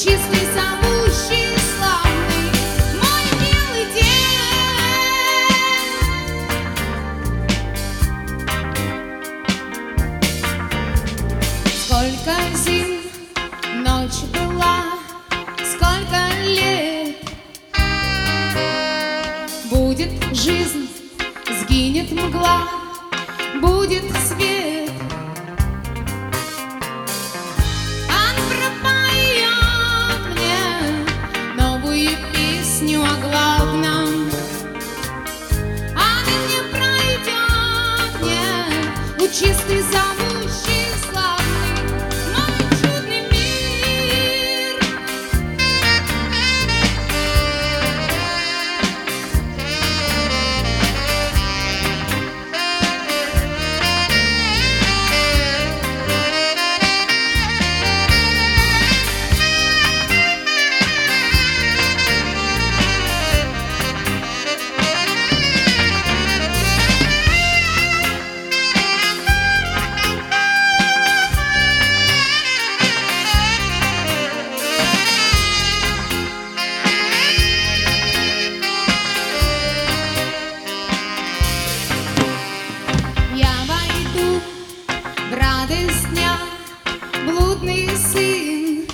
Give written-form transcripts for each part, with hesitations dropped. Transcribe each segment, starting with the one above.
лучистый, зовущий, славный мой белый день. Сколько зим ночь была, сколько лет будет жизнь, сгинет мгла, будет свет. Он пропоет мне новую песню о главном. Он не пройдет мне лучистый, зовущий, славный мой чудный мир. Радость дня, блудный сын,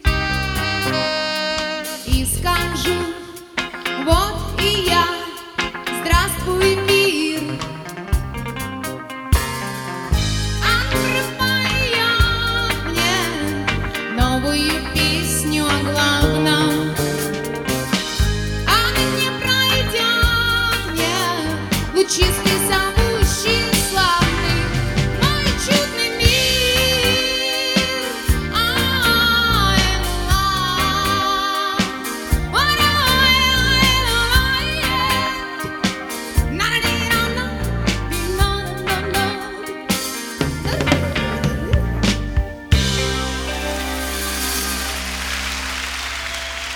и скажу: вот и я, здравствуй, мир. Он пропоет мне новую песню о главном. Он не пройдет мне лучистый,